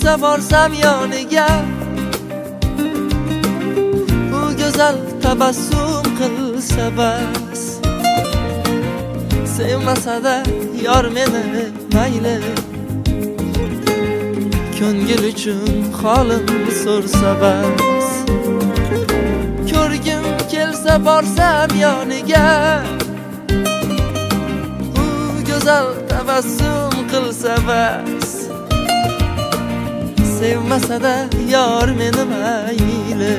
kelsa borsam yoniga, u go'zal tabassum qilsa bas. Sevmasa-da yor meni mayli, ko'ngil uchun holim so'rsa bas. Ko'rgim kelsa borsam yoniga, u go'zal tabassum qilsa bas. Sevmasa-da yor meni mayli,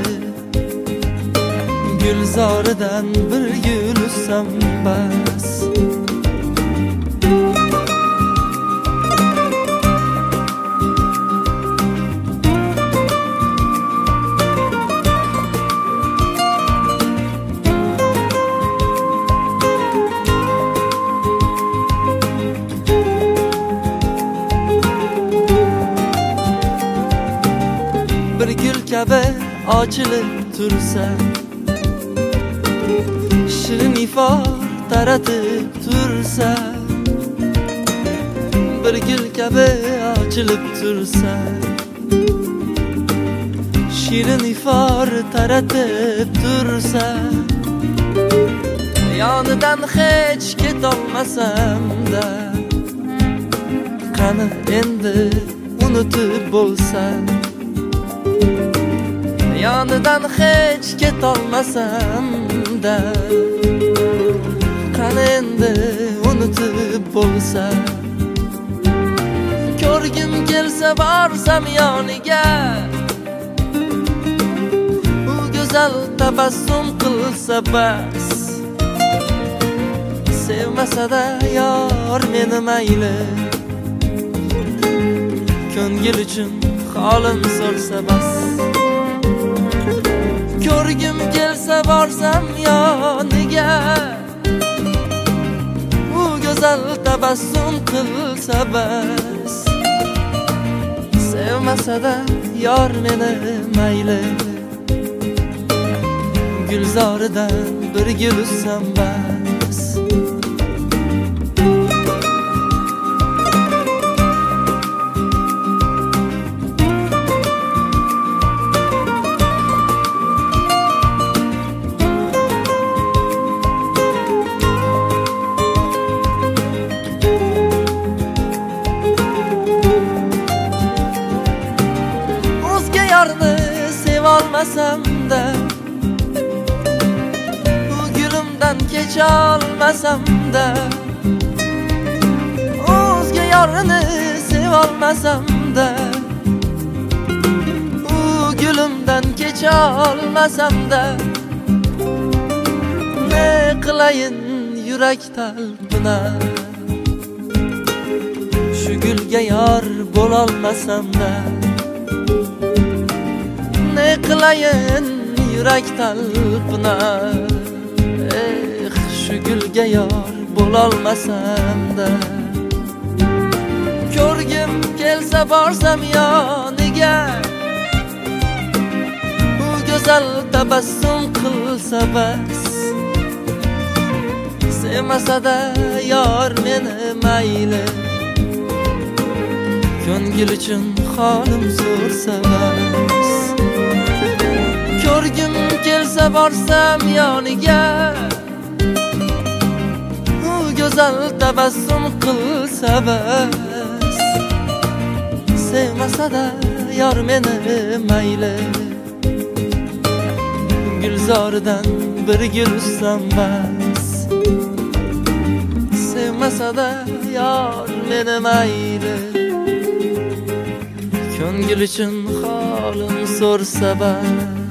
gulzoridan bir gul ussam bas. Bir gül kabi ochilib tursa, shirin ifor taratib tursa, bir gul kabi ochilib tursa, shirin ifor taratib tursa, yonidan hech ketolmasam-da, qani endi unutib bo'lsa, yonidan hech ketolmasam-da, qani endi unutib bo'lsa. Ko'rgim kelsa borsam yoniga, u go'zal tabassum qilsa bas. Sevmasa-da yor meni mayli, ko'ngil uchun holim so'rsa bas. Ko'rgim kelsa borsam yoniga, u go'zal tabassum qilsa bas. Sevmasa-da yor meni mayli, gulzoridan bir gul ussam bas. Yorni sevolmasam-da, u gulimdan kecholmasam-da, o'zga yorni sevolmasam-da, u gulimdan kecholmasam-da, ne qilayin yurak talpinar, shu gulga yor bo'lolmasam-da. Ne qilayin yurak talpinar, shu gulga yor bo'lolmasam-da. Ko'rgim kelsa borsam yoniga, u go'zal tabassum qilsa bas. Sevmasa-da yor meni mayli, ko'ngil uchun holim so'rsa bas. Ko'rgim kelsa borsam yoniga, u go'zal tabassum qilsa bas. Sevmasa-da yor meni mayli, gulzoridan bir gul ussam bas. Sevmasa-da yor meni mayli, ko'ngil uchun holim so'rsa bas.